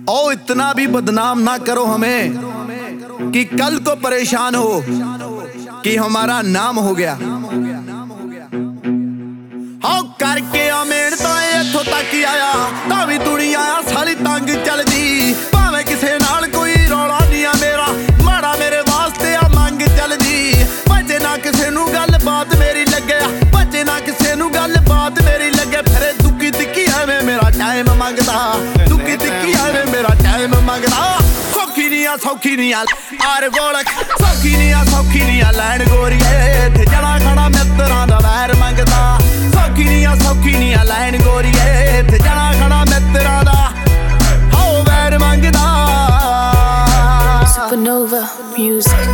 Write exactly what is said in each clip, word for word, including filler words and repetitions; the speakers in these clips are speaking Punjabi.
ओ इतना भी बदनाम ना करो हमें कि कल को परेशान हो कि हमारा नाम हो गया। हाँ करके आ मेहनत इथों तक आया तां भी दुनिया सारी तंग चलदी। भावें किसे नाल कोई रौला नहीं आ मेरा माड़ा मेरे वास्ते आ मंग चलदी। भजे ना किसे नू गल बात मेरी लगे भजे ना किसे नू गल बात मेरी लगे। फिर दुखी तिक्की एवें मेरा टाइम मंगदा दुखी तिक्की एवें मेरा टाइम मंगदा। सौखी नहीं आ सौखी नहीं आ आर बोलक सौखी नहीं आ सौखी नहीं आ लैन गोरीए थे जड़ा खाना मित्रां दा वैर मंगदा। सौखी नहीं आ सौखी नहीं आ लैन गोरीए थे जड़ा खाना मित्रां दा हो वैर मंगदा। Supernova Music.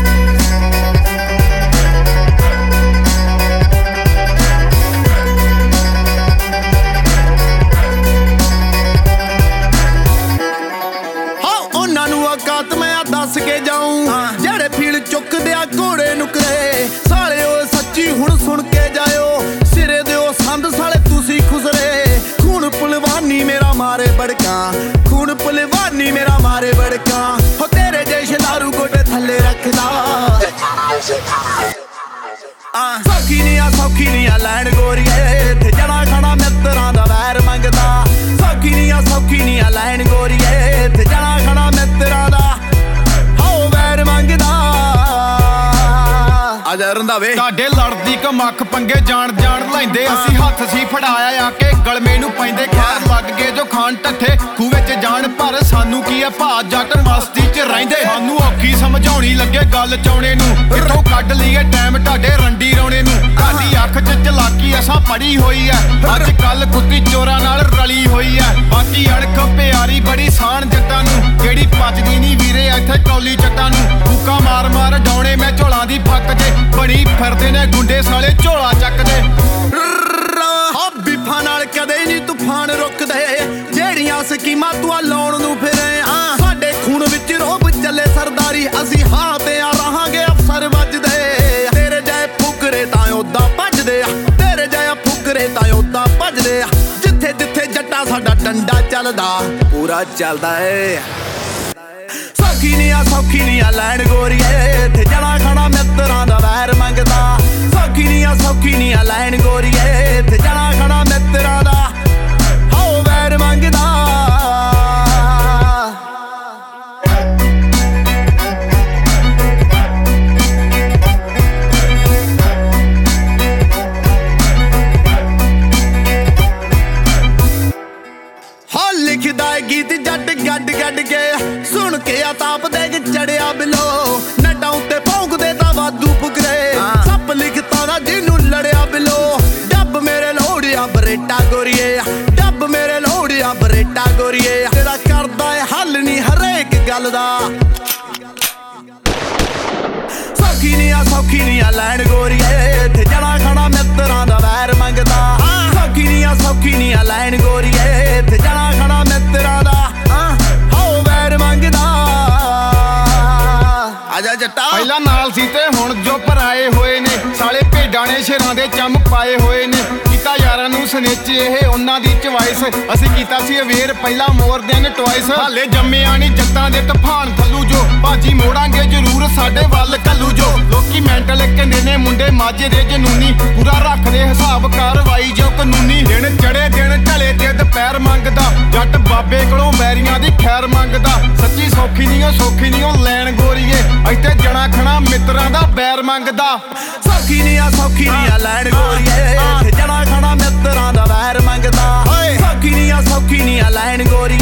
औकात मैं दस के जाऊं जेड़े फील चुक दिया घोड़े नुकरे साले ओ सच्ची हुण सुन के जायो सिरे दे ओ संद साले तुसी खुसरे। खून पलवानी मेरा मारे बड़का खून पलवानी मेरा मारे बड़का हो तेरे जैसे दारू गोटे थल्ले रखदा। सौखी नहीं आ सौखी नहीं आ लैन गोरीए थे जड़ा खाना मित्रां दा वैर मंगदा। सौखी नहीं आ सौखी नहीं आ लैन गोरीए थे जड़ा खाना मित्रां दा हो वैर मंगदा। आजा रंधावे ਤੁਹਾਡੇ ਲੜਦੀ ਕਮੱਖ ਪੰਗੇ ਜਾਣ ਜਾਣ ਲੈਂਦੇ ਅਸੀਂ ਹੱਥ ਸੀ ਫੜਾਇਆ ਆ ਕੇ ਗਲਮੇ ਨੂੰ ਪੈਂਦੇ ਖੈਰ ਲੱਗ ਗਏ ਜੋ ਖਾਨ ਟੱਠੇ ਖੂਹ ਵਿੱਚ ਜਾਣ ਪਰ ਸਾਨੂੰ ਕੀ ਆ ਭਾ ਜੱਟ ਮਸਤੀ 'ਚ ਰਹਿੰਦੇ। ਸਾਨੂੰ ਔਖੀ ਸਮਝਾਉਣੀ ਲੱਗੇ ਗੱਲ ਚਾਉਣੇ ਨੂੰ ਕਿੱਥੋਂ ਕੱਢ ਲਈਏ ਟਾਈਮ ਤੁਹਾਡੇ ਰੰਡੀ ਰੋਣੇ ਨੂੰ। ਤੁਹਾਡੀ ਅੱਖ 'ਚ ਚਲਾਕੀ ਅਸਾਂ ਪੜੀ ਹੋਈ ਐ ਅੱਜ ਕੱਲ ਕੁੱਤੀ ਚੋਰਾਂ ਨਾਲ ਰਲੀ ਹੋਈ ਐ। ਬਾਕੀ ਅਣਖ ਪਿਆਰੀ ਬੜੀ ਸਾਨ ਜੱਟਾਂ ਨੂੰ ਜਿਹੜੀ ਪਚਦੀ ਨਹੀਂ ਵੀਰੇ ਇੱਥੇ ਕੌਲੀ ਜੱਟਾਂ ਨੂੰ। ਕੂਕਾ ਮਾਰ ਮਾਰ ਡਾਉਣੇ ਮੈਂ ਝੋਲਾਂ ਦੀ ਫੱਕ ਜੇ ਬਣੀ ਫਿਰਦੇ ਨੇ ਗੁੰਡੇ ਸਾਲੇ ਝੋਲਾ ਚੱਕਦੇ। ਬਿਫਾਂ ਨਾਲ ਕਦੇ ਨਹੀਂ ਤੂਫਾਨ ਰੁਕਦੇ ਜਿਹੜੀਆਂ ਸਕੀਮਾਂ ਤੂੰ ਲਾਉਣ ਨੂੰ ਫਿਰੇ। ਹਾਂ ਸਾਡੇ ਖੂਨ ਵਿੱਚ ਰੋਬ ਚੱਲੇ ਸਰਦਾਰੀ ਅਸੀਂ ਹਾਂ ਤੇ ਆ ਰਹਾਂਗੇ ਅਫਸਰ ਵੱਜਦੇ। ਤੇਰੇ ਜੈ ਫੁਕਰੇ ਤਾਂ ਉਦਾਂ ਭੱਜਦੇ ਆ ਤੇਰੇ ਜੈ ਫੁਕਰੇ ਤਾਂ ਉਦਾਂ ਭੱਜਦੇ ਆ। ਜਿੱਥੇ ਜਿੱਥੇ ਜੱਟਾ ਸਾਡਾ ਡੰਡਾ ਚੱਲਦਾ ਪੂਰਾ ਚੱਲਦਾ ਏ। ਸੌਖੀ ਨਹੀਂ ਆ ਸੌਖੀ ਨਹੀਂ ਆ ਲੈਣ ਗੋਰੀਏ ਥੇ ਜੜਾ ਖਾਣਾ ਮਿੱਤਰਾਂ ਦਾ ਵੈਰ ਮੰਗਦਾ। ਸੌਖੀ ਨਹੀਂ ਆ ਸੌਖੀ ਨਹੀਂ ਆ ਲੈਣ ਗੋਰੀਏ ਥੇ ਜੜਾ ਖਾਣਾ ਮਿੱਤਰਾਂ ਦਾ ਹੋ ਵੈਰ ਮੰਗਦਾ। ਹਾਂ ਲਿਖਦਾ ਗੀਤ ਜੱਟ ਗੱਡ ਗੱਡ ਕੇ ਸੁਣ ਕੇ ਆ ਤਾਪ ਦੇ ਚੜਿਆ ਬਿਲੋ ਨੱਟਾਂ ਉੱਤੇ ਭੌਂਕਦੇ ਤਾਂ ਵਾਧੂ ਫੁਕਰੇ। ਸੱਪ ਲਿਖਤਾ ਦਾ ਜਿਹਨੂੰ ਲੜਿਆ ਬਿਲੋ ਡੱਬ ਮੇਰੇ ਲੋੜਿਆ ਬਰੇਟਾ ਗੋਰੀਏ ਡੱਬ ਮੇਰੇ ਲੋੜਿਆ ਬਰੇਟਾ ਗੋਰੀਏ। ਤੇਰਾ ਕਰਦਾ ਏ ਹੱਲ ਨਹੀਂ ਹਰੇਕ ਗੱਲ ਦਾ। ਸੌਖੀ ਨਹੀਂ ਆ ਸੌਖੀ ਨਹੀਂ ਆ ਲੈਣ ਗੋਰੀਏ ਥੇ ਜੜਾ ਖਾਣਾ ਮਿੱਤਰਾਂ ਦਾ ਵੈਰ ਮੰਗਦਾ। ਸੌਖੀ ਨਹੀਂ ਆ ਸੌਖੀ ਨਹੀਂ ਆ ਲੈਣ ਗੋਰੀਏ ਥੇ ਜੜਾ ਖਾਣਾ ਮਿੱਤਰਾਂ ਦਾ ਹੋ ਵੈਰ ਮੰਗਦਾ। ਆਜਾ ਜੱਟਾ ਪਹਿਲਾਂ ਨਾਲ ਸੀ ਤੇ ਹੁਣ ਜੋ ਪਰਾਏ ਹੋਏ ਨੇ ਸਾਲੇ ਭੇਡਾਂ ਨੇ ਸ਼ੇਰਾਂ ਦੇ ਚੰਮ ਪਾਏ ਹੋਏ ਨੇ। ਕੀਤਾ ਯਾਰਾਂ ਨੂੰ ਸਨੇਚ ਇਹ ਉਹਨਾਂ ਦੀ ਚੁਆਇਸ ਅਸੀਂ ਕੀਤਾ ਸੀ ਅਵੇਅਰ ਪਹਿਲਾਂ ਮੋਰ ਦੈਨ ਟਵਾਈਸ। ਹਾਲੇ ਜੰਮਿਆ ਨਹੀਂ ਜੱਟਾਂ ਦੇ ਤੂਫਾਨ ਥੱਲੂ ਜੋ ਬਾਜੀ ਮੋੜਾਂਗੇ ਜ਼ਰੂਰ ਸਾਡੇ ਵੱਲ ਕੱਲੂ ਜੋ। ਲੋਕੀ ਮੈਂਟਲ ਕਹਿੰਦੇ ਨੇ ਮੁੰਡੇ ਮਾਝੇ ਦੇ ਜਨੂਨੀ ਪੂਰਾ ਰੱਖਦੇ ਹਿਸਾਬ ਕਾਰਵਾਈ ਜੋ ਕਾਨੂੰਨੀ। ਦਿਨ ਚੜੇ ਦਿਨ ਢਲੇ ਤੇ ਦੁਪਹਿਰ ਮੰਗਦਾ ਜੱਟ ਬਾਬੇ ਕੋਲੋਂ ਵੈਰੀਆਂ ਦੀ ਖੈਰ ਮੰਗਦਾ। ਸੱਚੀ ਸੌਖੀ ਨਹੀਂ ਉਹ ਸੌਖੀ ਨਹੀਂ ਉਹ ਲੈਣ ਗੋਰੀਏ ਇੱਥੇ ਜਣਾ ਖਣਾ ਮਿੱਤਰਾਂ ਦਾ ਬੈਰ ਮੰਗਦਾ। ਸੌਖੀ ਨਹੀਂ ਆ ਸੌਖੀ ਨਹੀਂ ਆ ਲੈਣ ਗੋਰੀਏ ਥੇ ਜਣਾ ਖਾਣਾ ਮਿੱਤਰਾਂ ਦਾ ਵੈਰ ਮੰਗਦਾ। ਸੌਖੀ ਨਹੀਂ ਆ ਸੌਖੀ ਨਹੀਂ ਆ ਲੈਣ ਗੋਰੀਏ